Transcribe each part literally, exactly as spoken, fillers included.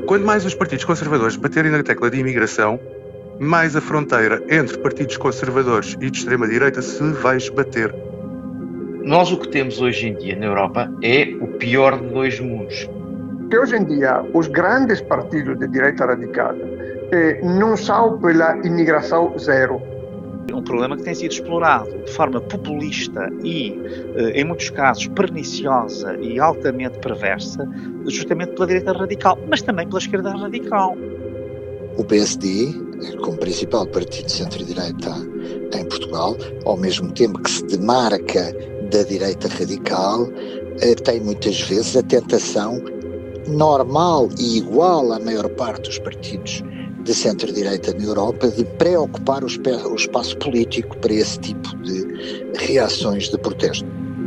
Quanto mais os partidos conservadores baterem na tecla de imigração, mais a fronteira entre partidos conservadores e de extrema-direita se vai esbater. Nós o que temos hoje em dia na Europa é o pior de dois mundos. Que hoje em dia os grandes partidos de direita radical eh, não são pela imigração zero. É um problema que tem sido explorado de forma populista e, em muitos casos, perniciosa e altamente perversa, justamente pela direita radical, mas também pela esquerda radical. O P S D, como principal partido de centro-direita em Portugal, ao mesmo tempo que se demarca da direita radical, tem muitas vezes a tentação normal e igual à maior parte dos partidos de centro-direita na Europa de preocupar o espaço político para esse tipo de reações de protesto.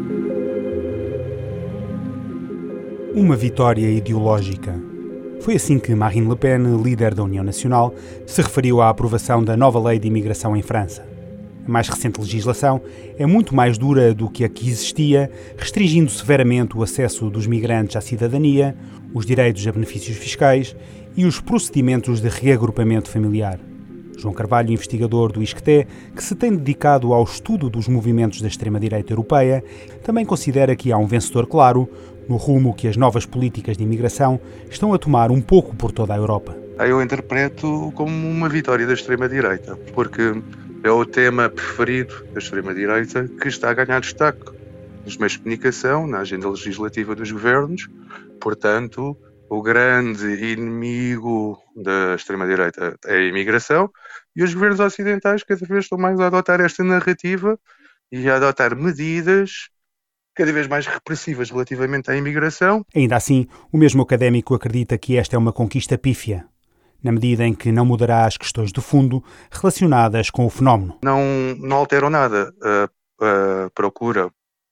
Uma vitória ideológica. Foi assim que Marine Le Pen, líder da União Nacional, se referiu à aprovação da nova lei de imigração em França. A mais recente legislação é muito mais dura do que a que existia, restringindo severamente o acesso dos migrantes à cidadania, os direitos a benefícios fiscais e os procedimentos de reagrupamento familiar. João Carvalho, investigador do ISCTE, que se tem dedicado ao estudo dos movimentos da extrema-direita europeia, também considera que há um vencedor claro no rumo que as novas políticas de imigração estão a tomar um pouco por toda a Europa. Eu interpreto como uma vitória da extrema-direita, porque é o tema preferido da extrema-direita que está a ganhar destaque nos meios de comunicação, na agenda legislativa dos governos. Portanto, o grande inimigo da extrema-direita é a imigração e os governos ocidentais cada vez estão mais a adotar esta narrativa e a adotar medidas cada vez mais repressivas relativamente à imigração. Ainda assim, o mesmo académico acredita que esta é uma conquista pífia, na medida em que não mudará as questões de fundo relacionadas com o fenómeno. Não, não alteram nada a, a procura,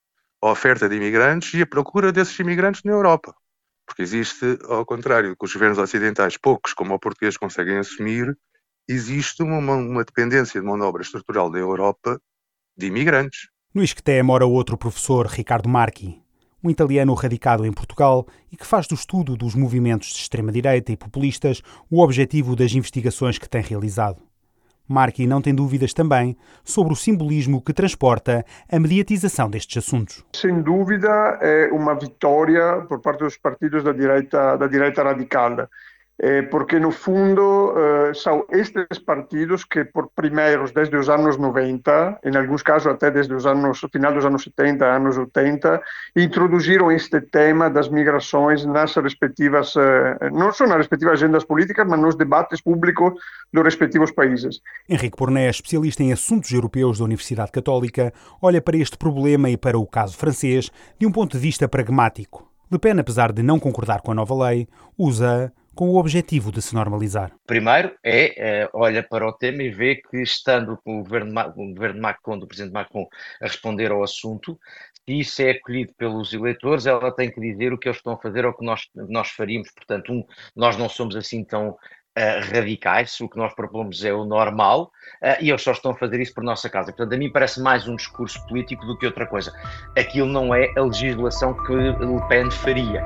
a oferta de imigrantes e a procura desses imigrantes na Europa. Porque existe, ao contrário que os governos ocidentais, poucos como o português conseguem assumir, existe uma, uma dependência de mão de obra estrutural da Europa de imigrantes. No ISCTE mora outro professor, Ricardo Marchi, um italiano radicado em Portugal e que faz do estudo dos movimentos de extrema-direita e populistas o objetivo das investigações que tem realizado. Marchi não tem dúvidas também sobre o simbolismo que transporta a mediatização destes assuntos. Sem dúvida é uma vitória por parte dos partidos da direita, da direita radical. Eh, porque no fundo eh, são estes partidos que por primeiros desde os anos noventa, em alguns casos até desde os anos, final dos anos setenta, anos oitenta, introduziram este tema das migrações nas respectivas, eh, não só nas respectivas agendas políticas, mas nos debates públicos dos respectivos países. Henrique Porné, especialista em assuntos europeus da Universidade Católica, olha para este problema e para o caso francês de um ponto de vista pragmático. Le Pen, apesar de não concordar com a nova lei, usa com o objetivo de se normalizar. Primeiro é, é olha para o tema e vê que, estando com o governo, o governo Macron, do presidente Macron, a responder ao assunto, se isso é acolhido pelos eleitores, ela tem que dizer o que eles estão a fazer ou o que nós, nós faríamos. Portanto, um, nós não somos assim tão uh, radicais, o que nós propomos é o normal, uh, e eles só estão a fazer isso por nossa causa. Portanto, a mim parece mais um discurso político do que outra coisa. Aquilo não é a legislação que Le Pen faria.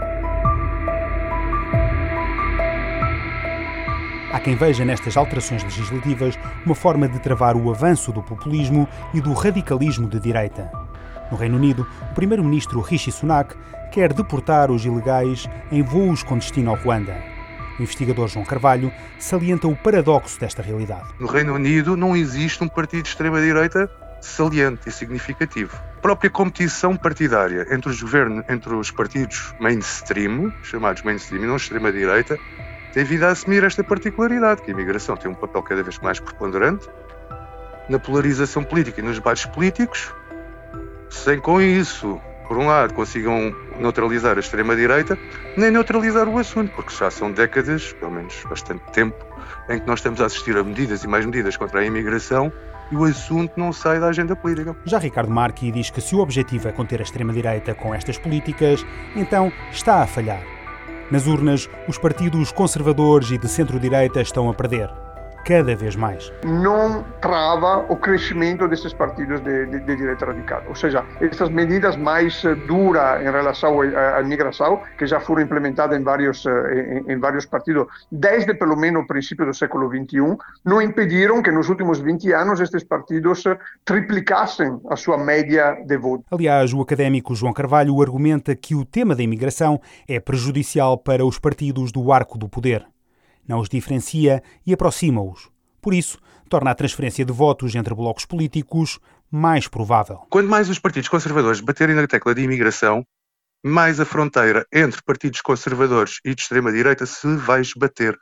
Há quem veja nestas alterações legislativas uma forma de travar o avanço do populismo e do radicalismo de direita. No Reino Unido, o primeiro-ministro Rishi Sunak quer deportar os ilegais em voos com destino ao Ruanda. O investigador João Carvalho salienta o paradoxo desta realidade. No Reino Unido não existe um partido de extrema-direita saliente e significativo. A própria competição partidária entre os governos, entre os partidos mainstream, chamados mainstream e não extrema-direita, tem vindo a assumir esta particularidade, que a imigração tem um papel cada vez mais preponderante na polarização política e nos debates políticos, sem com isso, por um lado, consigam neutralizar a extrema-direita, nem neutralizar o assunto, porque já são décadas, pelo menos bastante tempo, em que nós estamos a assistir a medidas e mais medidas contra a imigração e o assunto não sai da agenda política. Já Ricardo Marchi diz que se o objetivo é conter a extrema-direita com estas políticas, então está a falhar. Nas urnas, os partidos conservadores e de centro-direita estão a perder. cada vez mais. Não trava o crescimento desses partidos de, de, de direita radical. Ou seja, essas medidas mais duras em relação à, à imigração, que já foram implementadas em vários, em, em vários partidos, desde pelo menos o princípio do século vinte e um, não impediram que nos últimos vinte anos estes partidos triplicassem a sua média de voto. Aliás, o académico João Carvalho argumenta que o tema da imigração é prejudicial para os partidos do arco do poder. Não os diferencia e aproxima-os. Por isso, torna a transferência de votos entre blocos políticos mais provável. Quanto mais os partidos conservadores baterem na tecla de imigração, mais a fronteira entre partidos conservadores e de extrema-direita se vai esbater. O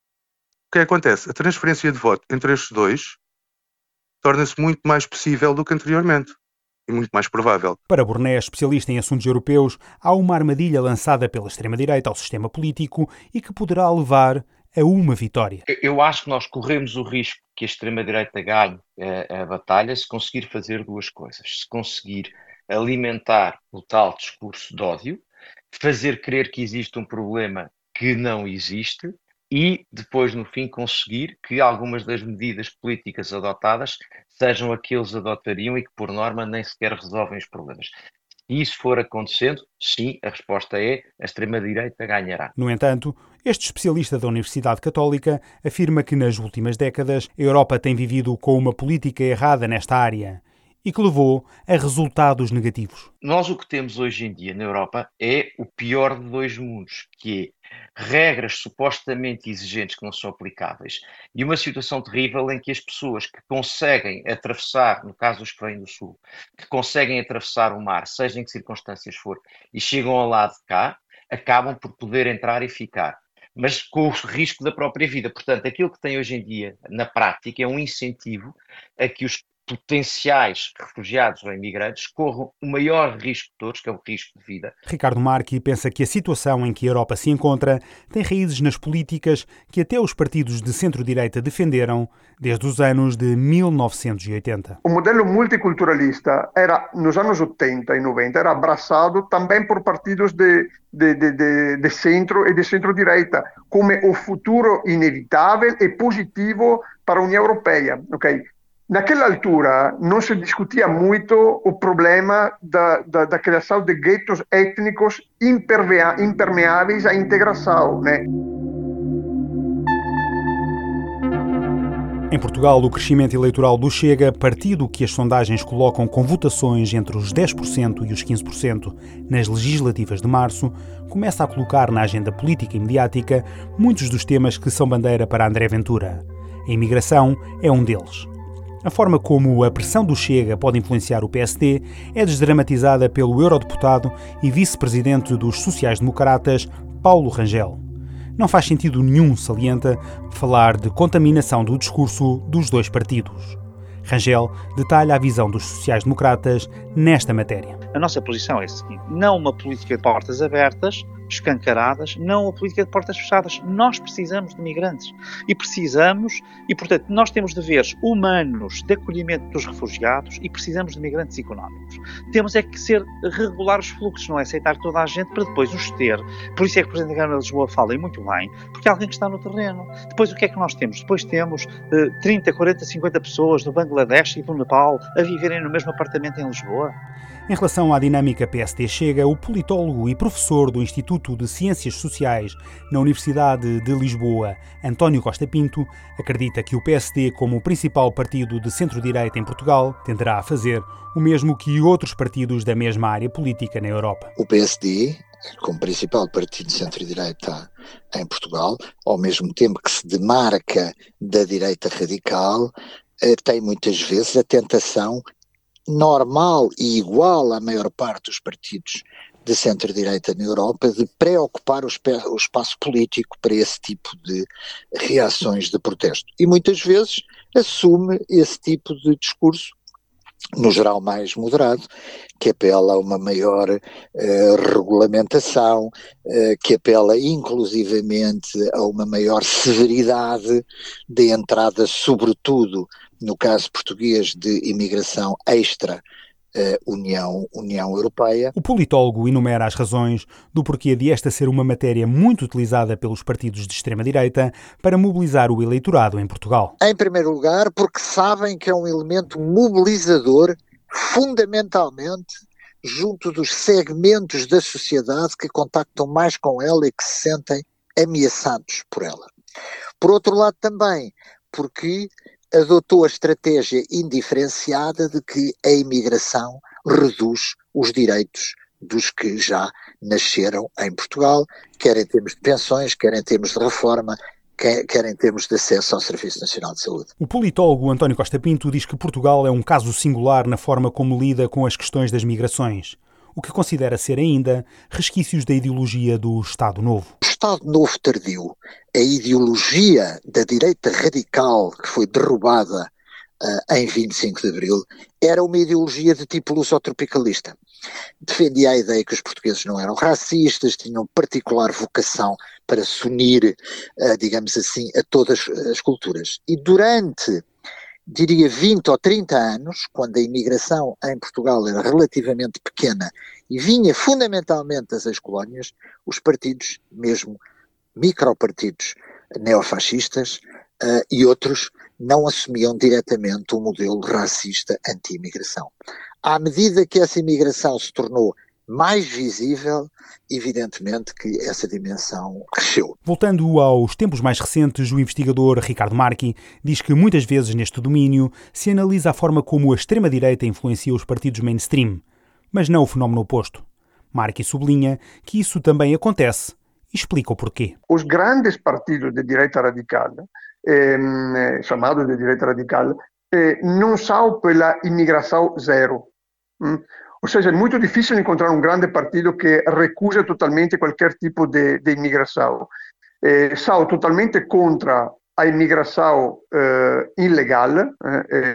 que acontece? A transferência de voto entre estes dois torna-se muito mais possível do que anteriormente. E muito mais provável. Para Borné, especialista em assuntos europeus, há uma armadilha lançada pela extrema-direita ao sistema político e que poderá levar a uma vitória. Eu acho que nós corremos o risco que a extrema-direita ganhe a, a batalha se conseguir fazer duas coisas. Se conseguir alimentar o tal discurso de ódio, fazer crer que existe um problema que não existe e depois, no fim, conseguir que algumas das medidas políticas adotadas sejam aqueles adotariam e que, por norma, nem sequer resolvem os problemas. Se isso for acontecendo, sim, a resposta é a extrema-direita ganhará. No entanto, este especialista da Universidade Católica afirma que nas últimas décadas a Europa tem vivido com uma política errada nesta área e que levou a resultados negativos. Nós o que temos hoje em dia na Europa é o pior de dois mundos, que é regras supostamente exigentes que não são aplicáveis e uma situação terrível em que as pessoas que conseguem atravessar, no caso dos que vêm do Sul, que conseguem atravessar o mar, seja em que circunstâncias for, e chegam ao lado de cá, acabam por poder entrar e ficar, mas com o risco da própria vida. Portanto, aquilo que tem hoje em dia, na prática, é um incentivo a que os potenciais refugiados ou imigrantes corram o maior risco de todos, que é o risco de vida. Ricardo Marchi pensa que a situação em que a Europa se encontra tem raízes nas políticas que até os partidos de centro-direita defenderam desde os anos de mil novecentos e oitenta. O modelo multiculturalista era, nos anos oitenta e noventa, era abraçado também por partidos de, de, de, de, de centro e de centro-direita, como o futuro inevitável e positivo para a União Europeia. Okay? Naquela altura não se discutia muito o problema da, da, da criação de guetos étnicos impermeáveis à integração, né? Em Portugal, o crescimento eleitoral do Chega, partido que as sondagens colocam com votações entre os dez por cento e os quinze por cento nas legislativas de março, começa a colocar na agenda política e mediática muitos dos temas que são bandeira para André Ventura. A imigração é um deles. A forma como a pressão do Chega pode influenciar o P S D é desdramatizada pelo eurodeputado e vice-presidente dos sociais-democratas, Paulo Rangel. Não faz sentido nenhum, salienta, falar de contaminação do discurso dos dois partidos. Rangel detalha a visão dos sociais-democratas nesta matéria. A nossa posição é a seguinte: não uma política de portas abertas, escancaradas, não a política de portas fechadas. Nós precisamos de migrantes e precisamos, e portanto nós temos deveres humanos de acolhimento dos refugiados e precisamos de migrantes económicos. Temos é que ser regular os fluxos, não é aceitar toda a gente para depois os ter. Por isso é que o Presidente da Câmara de Lisboa fala, e muito bem, porque é alguém que está no terreno. Depois o que é que nós temos? Depois temos eh, trinta, quarenta, cinquenta pessoas do Bangladesh e do Nepal a viverem no mesmo apartamento em Lisboa. Em relação à dinâmica P S D-Chega, o politólogo e professor do Instituto de Ciências Sociais na Universidade de Lisboa, António Costa Pinto, acredita que o P S D, como o principal partido de centro-direita em Portugal, tenderá a fazer o mesmo que outros partidos da mesma área política na Europa. O P S D, como principal partido de centro-direita em Portugal, ao mesmo tempo que se demarca da direita radical, tem muitas vezes a tentação normal e igual à maior parte dos partidos de centro-direita na Europa de preocupar o, o espaço político para esse tipo de reações de protesto. E muitas vezes assume esse tipo de discurso, no geral mais moderado, que apela a uma maior uh, regulamentação, uh, que apela inclusivamente a uma maior severidade de entrada, sobretudo no caso português, de imigração extra uh, União, União Europeia. O politólogo enumera as razões do porquê de esta ser uma matéria muito utilizada pelos partidos de extrema-direita para mobilizar o eleitorado em Portugal. Em primeiro lugar, porque sabem que é um elemento mobilizador, fundamentalmente, junto dos segmentos da sociedade que contactam mais com ela e que se sentem ameaçados por ela. Por outro lado também, porque adotou a estratégia indiferenciada de que a imigração reduz os direitos dos que já nasceram em Portugal, quer em termos de pensões, quer em termos de reforma, quer em termos de acesso ao Serviço Nacional de Saúde. O politólogo António Costa Pinto diz que Portugal é um caso singular na forma como lida com as questões das migrações, o que considera ser ainda resquícios da ideologia do Estado Novo. O Estado Novo tardio, a ideologia da direita radical que foi derrubada uh, em vinte e cinco de abril, era uma ideologia de tipo lusotropicalista. Defendia a ideia que os portugueses não eram racistas, tinham particular vocação para se unir, uh, digamos assim, a todas as culturas. E durante, diria, vinte ou trinta anos, quando a imigração em Portugal era relativamente pequena e vinha fundamentalmente das ex-colónias, os partidos, mesmo micropartidos neofascistas uh, e outros, não assumiam diretamente um modelo racista anti-imigração. À medida que essa imigração se tornou mais visível, evidentemente que essa dimensão cresceu. Voltando aos tempos mais recentes, o investigador Ricardo Marchi diz que muitas vezes neste domínio se analisa a forma como a extrema-direita influencia os partidos mainstream, mas não o fenómeno oposto. Marchi sublinha que isso também acontece e explica o porquê. Os grandes partidos de direita radical, eh, chamados de direita radical, eh, não são pela imigração zero. Hum? Ou seja, é muito difícil encontrar um grande partido que recusa totalmente qualquer tipo de, de imigração. Eh, são totalmente contra a imigração eh, ilegal eh,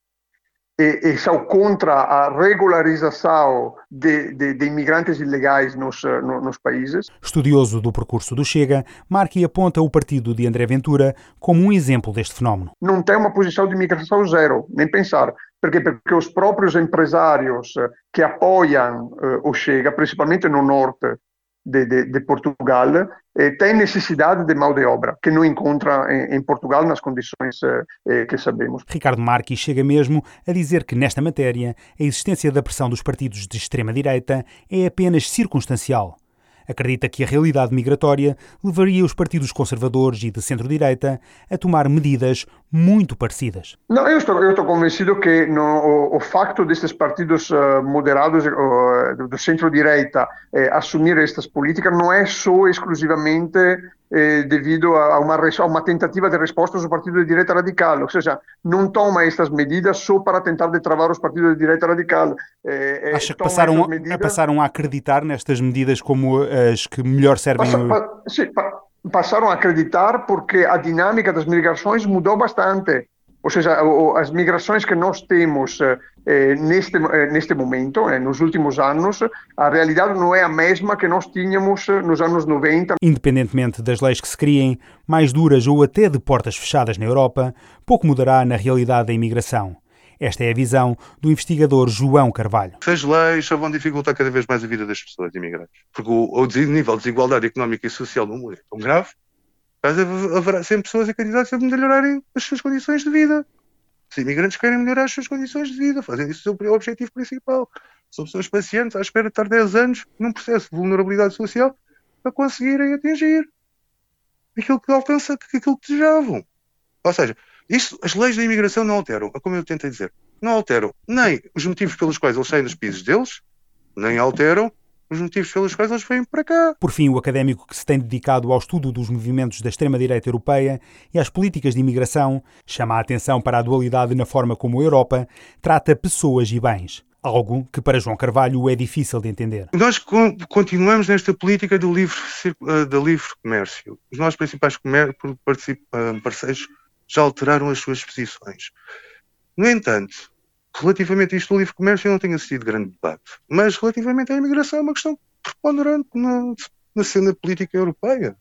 e, e são contra a regularização de, de, de imigrantes ilegais nos, no, nos países. Estudioso do percurso do Chega, Marchi aponta o partido de André Ventura como um exemplo deste fenómeno. Não tem uma posição de imigração zero, nem pensar. Perché? Porque os próprios empresários que apoiam uh, o Chega, principalmente no norte de, de, de Portugal, eh, têm necessidade de mão de obra, que não encontra em, em Portugal nas condições eh, que sabemos. Ricardo Marchi chega mesmo a dizer que, nesta matéria, a existência da pressão dos partidos de extrema-direita é apenas circunstancial. Acredita que a realidade migratória levaria os partidos conservadores e de centro-direita a tomar medidas muito parecidas. Não, eu estou, eu estou convencido que no, o, o facto destes partidos uh, moderados uh, do centro-direita uh, assumir estas políticas não é só exclusivamente uh, devido a uma, a uma tentativa de resposta dos partidos de direita radical, ou seja, não toma estas medidas só para tentar destravar os partidos de direita radical. Uh, Acha que passaram, medidas... passaram a acreditar nestas medidas como as que melhor servem... Passa, pa, sim, pa, passaram a acreditar porque a dinâmica das migrações mudou bastante. Ou seja, as migrações que nós temos eh, neste, eh, neste momento, eh, nos últimos anos, a realidade não é a mesma que nós tínhamos nos anos noventa. Independentemente das leis que se criem, mais duras ou até de portas fechadas na Europa, pouco mudará na realidade da imigração. Esta é a visão do investigador João Carvalho. As leis só vão dificultar cada vez mais a vida das pessoas imigrantes. Porque o, o nível de desigualdade económica e social no mundo é tão grave, mas haverá sempre pessoas e candidatos a melhorarem as suas condições de vida. Os imigrantes querem melhorar as suas condições de vida, fazem isso o seu objetivo principal. São pessoas pacientes à espera de estar dez anos num processo de vulnerabilidade social para conseguirem atingir aquilo que alcança, aquilo que desejavam. Ou seja, Isto, as leis da imigração não alteram, como eu tentei dizer, não alteram nem os motivos pelos quais eles saem dos países deles, nem alteram os motivos pelos quais eles vêm para cá. Por fim, o académico que se tem dedicado ao estudo dos movimentos da extrema-direita europeia e às políticas de imigração chama a atenção para a dualidade na forma como a Europa trata pessoas e bens. Algo que para João Carvalho é difícil de entender. Nós continuamos nesta política do livre, do livre comércio. Os nossos principais parceiros já alteraram as suas posições. No entanto, relativamente a isto do livre comércio, eu não tenho assistido grande debate. Mas relativamente à imigração é uma questão preponderante na, na cena política europeia.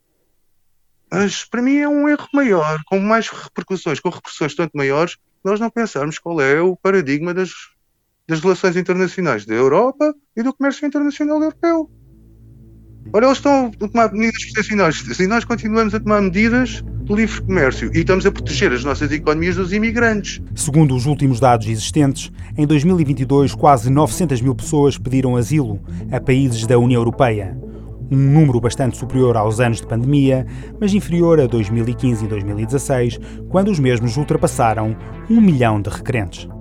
Mas para mim é um erro maior, com mais repercussões, com repercussões tanto maiores, nós não pensarmos qual é o paradigma das, das relações internacionais da Europa e do comércio internacional europeu. Ora, eles estão a tomar medidas protecionistas e nós continuamos a tomar medidas do livre comércio e estamos a proteger as nossas economias dos imigrantes. Segundo os últimos dados existentes, em dois mil e vinte e dois quase novecentas mil pessoas pediram asilo a países da União Europeia. Um número bastante superior aos anos de pandemia, mas inferior a dois mil e quinze e dois mil e dezasseis, quando os mesmos ultrapassaram um milhão de requerentes.